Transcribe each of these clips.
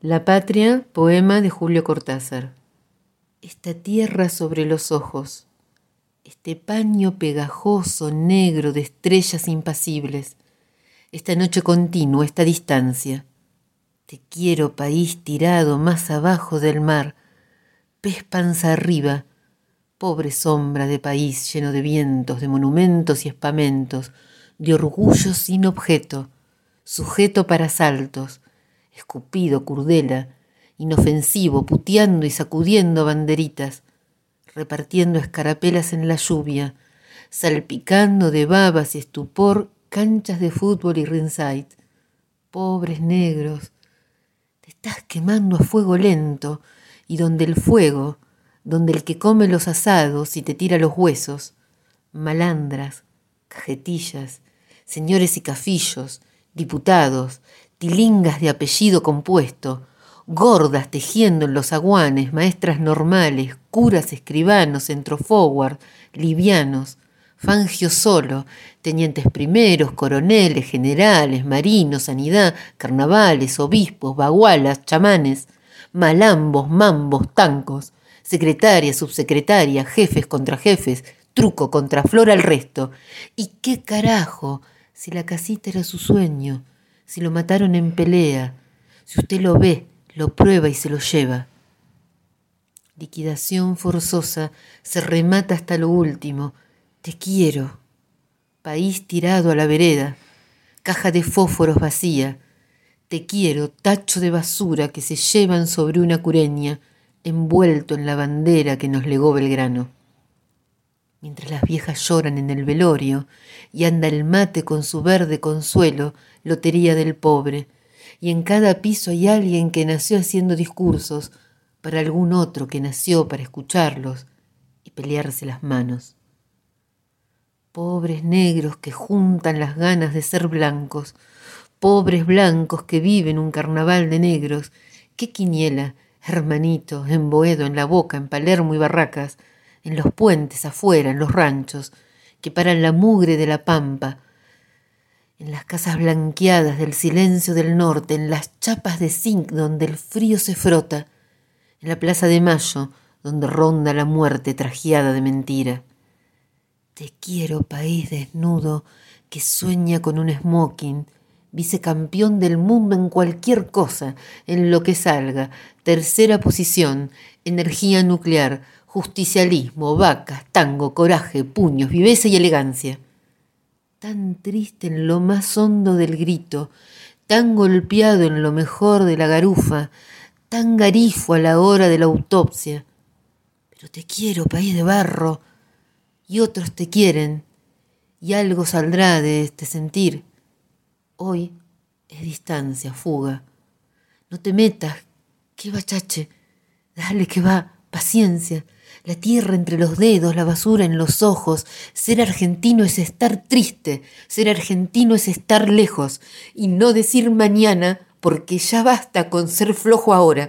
La patria, poema de Julio Cortázar. Esta tierra sobre los ojos, este paño pegajoso, negro de estrellas impasibles, esta noche continua, esta distancia. Te quiero, país tirado más abajo del mar, pez panza arriba, pobre sombra de país lleno de vientos, de monumentos y espamentos, de orgullo sin objeto, sujeto para asaltos, escupido, curdela, inofensivo, puteando y sacudiendo banderitas, repartiendo escarapelas en la lluvia, salpicando de babas y estupor canchas de fútbol y ringside. Pobres negros, te estás quemando a fuego lento, y donde el fuego, donde el que come los asados y te tira los huesos, malandras, cajetillas, señores y cafillos, diputados, tilingas de apellido compuesto, gordas tejiendo en los aguanes, maestras normales, curas escribanos, centroforward, livianos, Fangio solo, tenientes primeros, coroneles, generales, marinos, sanidad, carnavales, obispos, bagualas, chamanes, malambos, mambos, tancos, secretaria, subsecretaria, jefes contra jefes, truco contra flor al resto. ¿Y qué carajo si la casita era su sueño, si lo mataron en pelea, si usted lo ve, lo prueba y se lo lleva? Liquidación forzosa, se remata hasta lo último. Te quiero, país tirado a la vereda, caja de fósforos vacía. Te quiero, tacho de basura que se llevan sobre una cureña, envuelto en la bandera que nos legó Belgrano. Mientras las viejas lloran en el velorio y anda el mate con su verde consuelo, lotería del pobre, y en cada piso hay alguien que nació haciendo discursos para algún otro que nació para escucharlos y pelearse las manos. Pobres negros que juntan las ganas de ser blancos, pobres blancos que viven un carnaval de negros. ¡Qué quiniela, hermanito, en Boedo, en La Boca, en Palermo y Barracas, en los puentes afuera, en los ranchos, que paran la mugre de la pampa, en las casas blanqueadas del silencio del norte, en las chapas de zinc donde el frío se frota, en la plaza de Mayo, donde ronda la muerte trajeada de mentira. Te quiero, país desnudo que sueña con un smoking, vicecampeón del mundo en cualquier cosa, en lo que salga, tercera posición, energía nuclear, justicialismo, vacas, tango, coraje, puños, viveza y elegancia. Tan triste en lo más hondo del grito, tan golpeado en lo mejor de la garufa, tan garifo a la hora de la autopsia. Pero te quiero, país de barro, y otros te quieren, y algo saldrá de este sentir. Hoy es distancia, fuga. No te metas, que bachache, dale que va, paciencia. La tierra entre los dedos, la basura en los ojos. Ser argentino es estar triste, ser argentino es estar lejos, y no decir mañana, porque ya basta con ser flojo ahora.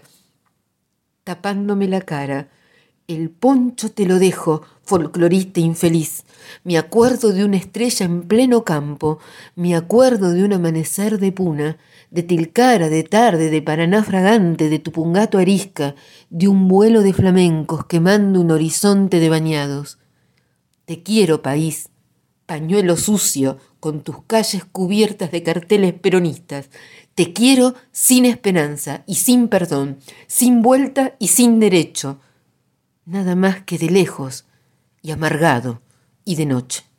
Tapándome la cara, el poncho te lo dejo, folclorista infeliz. Me acuerdo de una estrella en pleno campo, me acuerdo de un amanecer de Puna, de Tilcara, de tarde, de Paraná fragante, de Tupungato arisca, de un vuelo de flamencos quemando un horizonte de bañados. Te quiero, país, pañuelo sucio, con tus calles cubiertas de carteles peronistas. Te quiero sin esperanza y sin perdón, sin vuelta y sin derecho. Nada más que de lejos y amargado y de noche.